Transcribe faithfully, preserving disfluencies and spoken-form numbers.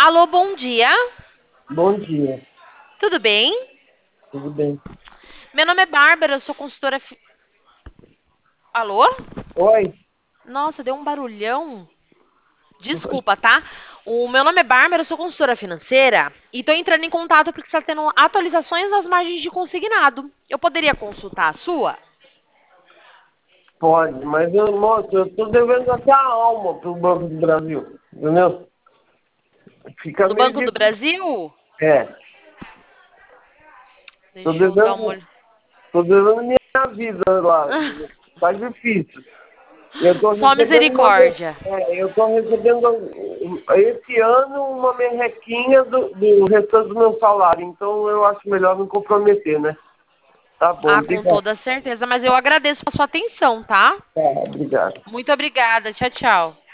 Alô, bom dia. Bom dia, Tudo bem? tudo bem? Meu nome é Bárbara, eu sou consultora. fi- Alô? Oi, Nossa, deu um barulhão. Desculpa, tá? O meu nome é Bárbara, eu sou consultora financeira e tô entrando em contato porque está tendo atualizações nas margens de consignado. Eu poderia consultar a sua? pode, mas eu, moço, eu tô devendo até a alma pro Banco do Brasil, entendeu? Fica Do meio Banco do difícil. Brasil? É, tô Deixa eu dar uma devendo, olhada. tô devendo minha vida lá, tá difícil. Eu tô Só recebendo uma, mer- misericórdia. é, eu tô recebendo um, esse ano uma merrequinha do, do restante do meu salário, então eu acho melhor não comprometer, né? Tá bom, Ah, com obrigado. toda certeza, mas eu agradeço a sua atenção, tá? Tá, obrigado. Muito obrigada. Tchau, tchau.